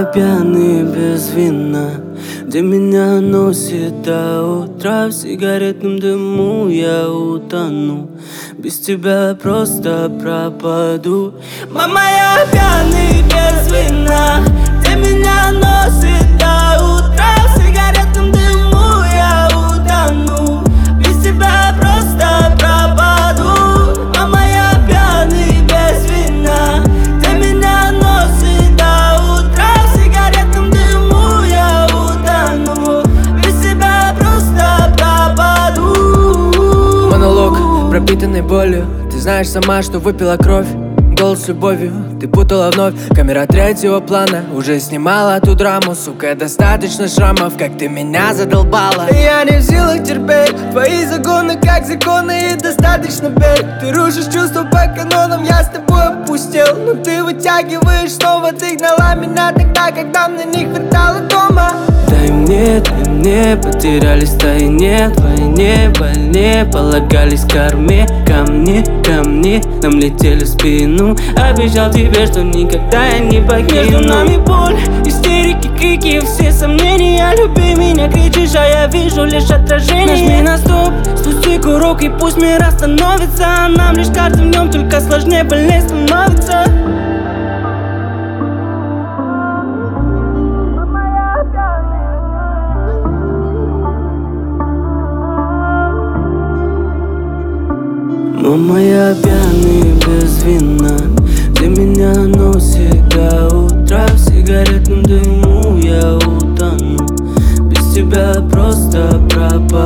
пьяный без вина, где меня носит до утра. В сигаретном дыму я утону, без тебя просто пропаду. Мама, я пьяный без вина, где меня носит до утра. В сигаретном дыму я утону, без тебя просто пропаду. Мама, я пьяный без вина, где меня носит до утра. В сигаретном дыму я утону, без тебя просто пропаду. Монолог, пропитанный болью. Ты знаешь сама, что выпила кровь. Голос с любовью, ты путала вновь. Камера третьего плана уже снимала ту драму. Сука, достаточно шрамов, как ты меня задолбала. Я не в силах терпеть твои законы, как законы, и достаточно петь. Ты рушишь чувства по канонам, я с тобой опустел. Но ты вытягиваешь снова, ты гнала меня тогда, когда мне не хватало дома. Дай мне, потерялись в тайне, в войне, больне, полагались к корме. Камни нам летели в спину. Обещал тебе, что никогда я не покину. Между нами боль, истерики, крики, все сомнения. Люби меня, кричишь, а я вижу лишь отражение. Нажми на стоп, спусти курок, и пусть мир остановится. А нам лишь каждым днем только сложнее, больнее становится. Мама, я пьяный без вина, где меня носит до утра. В сигаретном дыму я утону, без тебя просто пропаду.